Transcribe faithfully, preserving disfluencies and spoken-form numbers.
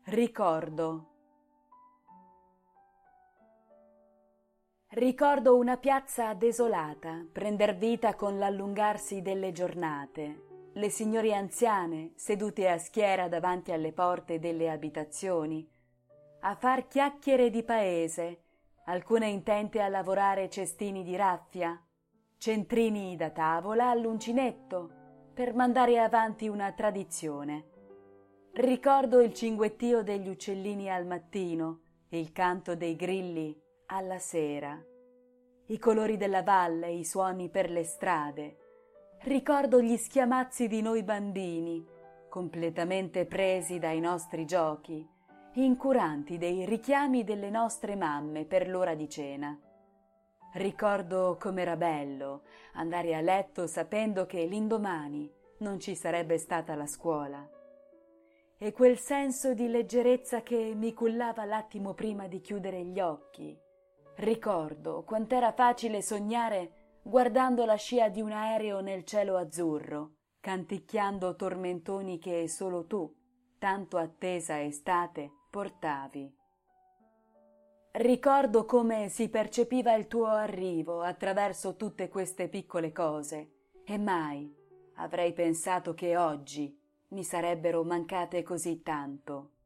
Ricordo. Ricordo una piazza desolata, prender vita con l'allungarsi delle giornate, le signore anziane sedute a schiera davanti alle porte delle abitazioni, a far chiacchiere di paese, alcune intente a lavorare cestini di raffia, centrini da tavola all'uncinetto, per mandare avanti una tradizione. Ricordo il cinguettio degli uccellini al mattino e il canto dei grilli alla sera, i colori della valle, i suoni per le strade. Ricordo gli schiamazzi di noi bambini, completamente presi dai nostri giochi, incuranti dei richiami delle nostre mamme per l'ora di cena. Ricordo com'era bello andare a letto sapendo che l'indomani non ci sarebbe stata la scuola. E quel senso di leggerezza che mi cullava l'attimo prima di chiudere gli occhi. Ricordo quant'era facile sognare guardando la scia di un aereo nel cielo azzurro, canticchiando tormentoni che solo tu, tanto attesa estate, portavi. Ricordo come si percepiva il tuo arrivo attraverso tutte queste piccole cose e mai avrei pensato che oggi mi sarebbero mancate così tanto.